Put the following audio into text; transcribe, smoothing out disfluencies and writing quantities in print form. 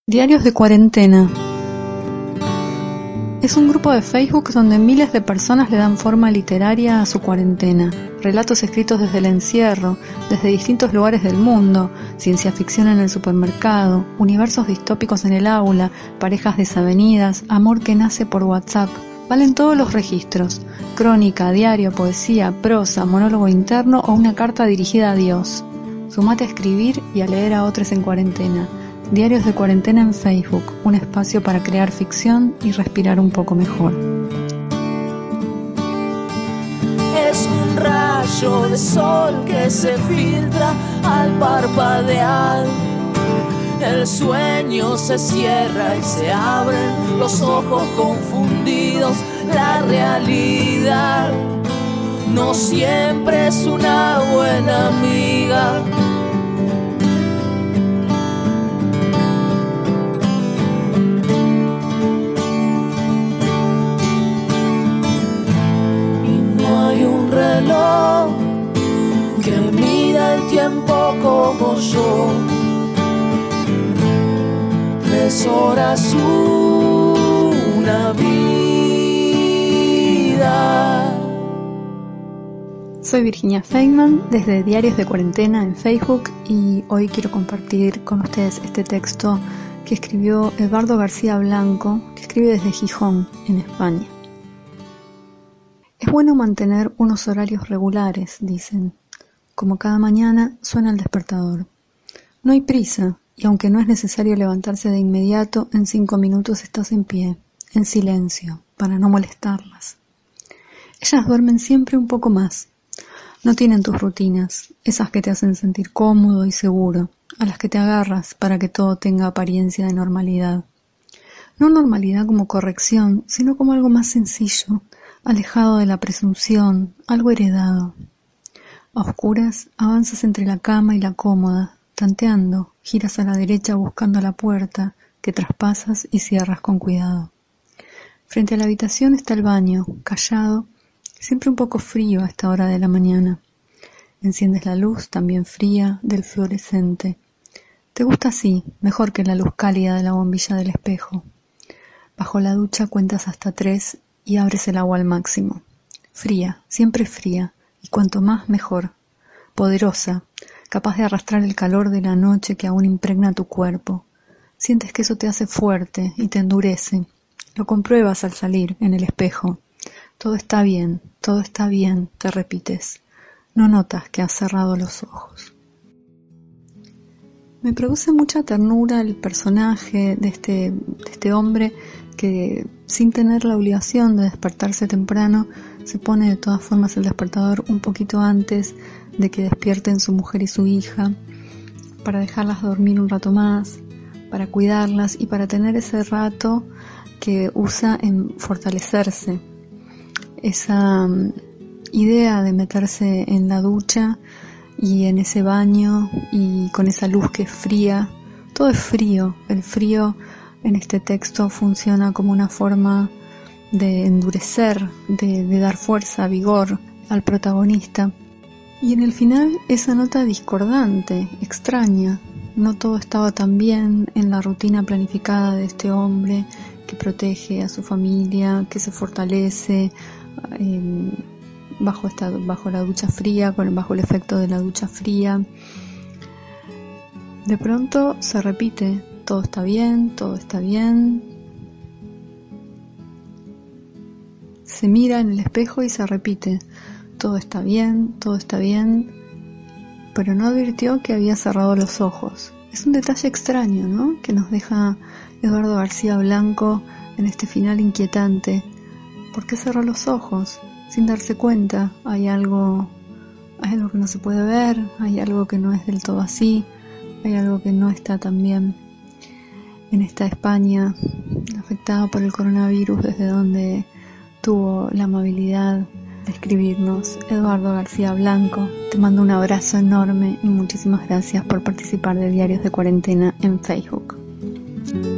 Diarios de cuarentena. Es un grupo de Facebook donde miles de personas le dan forma literaria a su cuarentena. Relatos escritos desde el encierro, desde distintos lugares del mundo, ciencia ficción en el supermercado, universos distópicos en el aula, parejas desavenidas, amor que nace por WhatsApp. Valen todos los registros: crónica, diario, poesía, prosa, monólogo interno o una carta dirigida a Dios. Sumate a escribir y a leer a otros en cuarentena. Diarios de cuarentena en Facebook, un espacio para crear ficción y respirar un poco mejor. Es un rayo de sol que se filtra al parpadear. El sueño se cierra y se abren los ojos confundidos. La realidad no siempre es una buena amiga. Reloj que mida el tiempo como yo. 3 horas, una vida. Soy Virginia Feynman desde Diarios de Cuarentena en Facebook y hoy quiero compartir con ustedes este texto que escribió Eduardo García Blanco, que escribe desde Gijón, en España. Es bueno mantener unos horarios regulares, dicen. Como cada mañana suena el despertador. No hay prisa, y aunque no es necesario levantarse de inmediato, en 5 minutos estás en pie, en silencio, para no molestarlas. Ellas duermen siempre un poco más. No tienen tus rutinas, esas que te hacen sentir cómodo y seguro, a las que te agarras para que todo tenga apariencia de normalidad. No normalidad como corrección, sino como algo más sencillo, alejado de la presunción, algo heredado. A oscuras avanzas entre la cama y la cómoda, tanteando, giras a la derecha buscando la puerta, que traspasas y cierras con cuidado. Frente a la habitación está el baño, callado, siempre un poco frío a esta hora de la mañana. Enciendes la luz, también fría, del fluorescente. Te gusta así, mejor que la luz cálida de la bombilla del espejo. Bajo la ducha cuentas hasta 3 y abres el agua al máximo. Fría, siempre fría, y cuanto más mejor. Poderosa, capaz de arrastrar el calor de la noche que aún impregna tu cuerpo. Sientes que eso te hace fuerte y te endurece. Lo compruebas al salir en el espejo. Todo está bien, te repites. No notas que has cerrado los ojos. Me produce mucha ternura el personaje de este hombre que, sin tener la obligación de despertarse temprano, se pone de todas formas el despertador un poquito antes de que despierten su mujer y su hija, para dejarlas dormir un rato más, para cuidarlas y para tener ese rato que usa en fortalecerse. Esa idea de meterse en la ducha y en ese baño y con esa luz que es fría, todo es frío. El frío en este texto funciona como una forma de endurecer, de dar fuerza, vigor al protagonista. Y en el final esa nota discordante, extraña. No todo estaba tan bien en la rutina planificada de este hombre que protege a su familia, que se fortalece bajo la ducha fría, bajo el efecto de la ducha fría. De pronto se repite, todo está bien, todo está bien. Se mira en el espejo y se repite, todo está bien, pero no advirtió que había cerrado los ojos. Es un detalle extraño, ¿no?, que nos deja Eduardo García Blanco en este final inquietante. ¿Por qué cerró los ojos? Sin darse cuenta, hay algo que no se puede ver, hay algo que no es del todo así, hay algo que no está tan bien en esta España afectada por el coronavirus, desde donde tuvo la amabilidad de escribirnos Eduardo García Blanco. Te mando un abrazo enorme y muchísimas gracias por participar de Diarios de Cuarentena en Facebook.